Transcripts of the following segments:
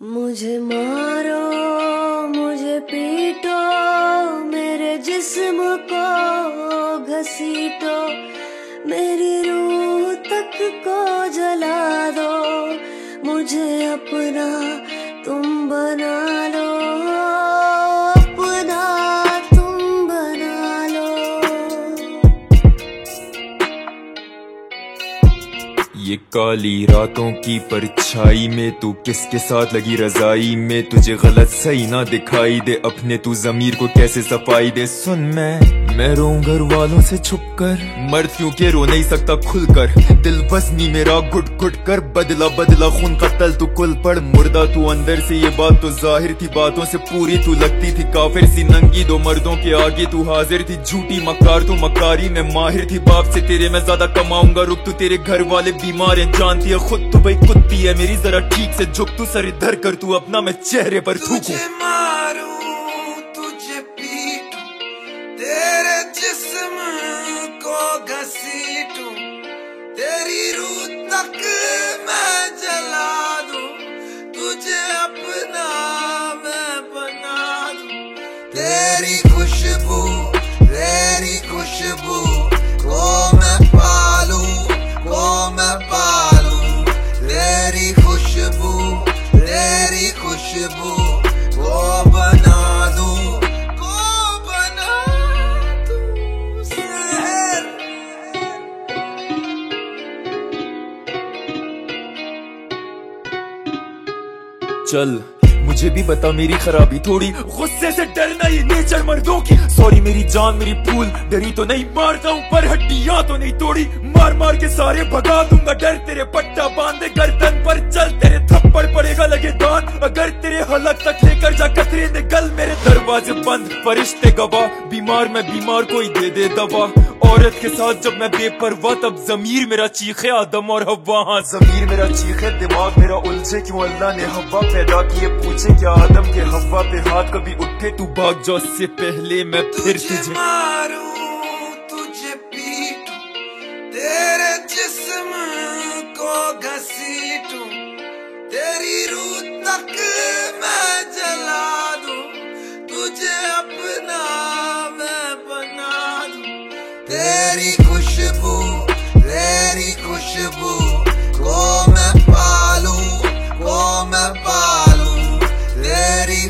मुझे मारो, मुझे पीटो, मेरे जिस्म को घसीटो, मेरी रूह तक को जला दो, मुझे अपना तुम बना लो, अपना तुम बना लो। ये काली रातों की परछाई में तू किसके साथ लगी रजाई में, तुझे गलत सही ना दिखाई दे, अपने तू ज़मीर को कैसे सफाई दे। सुन मैं रोऊं घर वालों से छुप कर, मर्द क्योंकि रो नहीं सकता खुलकर, दिल वज़नी मेरा घुट घुट कर, बदला बदला खून का तल तू कुल पड़, मुर्दा तू अंदर से, ये बात तो जाहिर थी, बातों से पूरी तू लगती थी काफिर सी, नंगी दो मर्दों के आगे तू हाजिर थी, झूठी मकार तू मकारी में माहिर थी, बाप से तेरे मैं ज्यादा कमाऊंगा, रुक तू तेरे घर वाले बीमार हैं, जानती है खुद तो भाई कुत्ती है मेरी, जरा ठीक से झुक तू, सर इधर कर तू अपना, मैं चेहरे पर थूकूं। तेरे जिस्म को घसीटूं, तेरी रूह तक मैं जला दूं, तुझे अपना मैं बना दूं, तेरी खुशबू को मैं पालूं, तेरी खुशबू को बना दूं, चल मुझे भी बता मेरी खराबी, थोड़ी गुस्से से डरना ये नेचर मर्दों की, सॉरी मेरी जान मेरी फूल, डरी तो नहीं, मारता हूँ पर हड्डियां तो नहीं तोड़ी, मार मार के सारे भगा दूंगा डर, तेरे पट्टा बांधे गर्दन पर, चल तेरे थप्पड़ पड़ेगा लगे दान, अगर तेरे हलक तक लेकर जा कतरे निकल, मेरे दरवाजे बंद फरिश्ते गवाह, बीमार मैं बीमार कोई दे दे दवा, औरत के साथ जब मैं बेपरवाह, तब जमीर मेरा चीखे आदम और हव्वा, हाँ जमीर मेरा चीखे, दिमाग मेरा उलझे, क्यों अल्लाह ने हव्वा पैदा किए, पूछे क्या आदम के हव्वा पे हाथ कभी उठे, तू भाग जा उससे पहले मैं फिर तुझे मारूं, तुझे पीटूं, तेरे जिस्म को घसीटूं, तेरी रूह तक मैं जला दूं, तुझे अपना मैं बना दूं, तेरी खुशबू को मैं पालूं, तेरी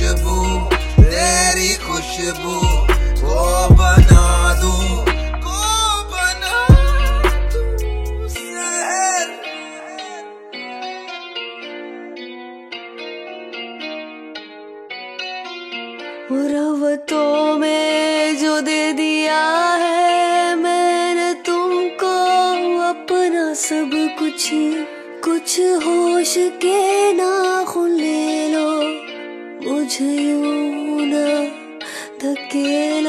खुशबू को बना दूं, शहर। मुरव्वतों में जो दे दिया है मैंने तुमको अपना सब कुछ होश के नाखून ले लो, मुझे यूं ना धकेलो।